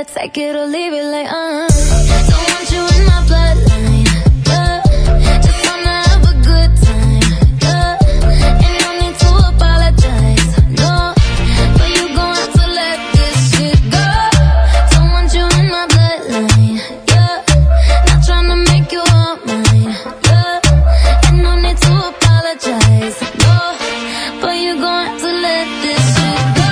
gotta take it or leave it like don't want you in my bloodline, just wanna have a good time, ain't no need to apologize, no, but you gon' have to let this shit go. Don't want you in my bloodline, not tryna make you all mine, ain't no need to apologize, no, but you gon' have to let this shit go.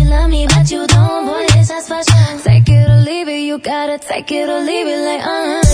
Take it or leave it, you gotta take it or leave it like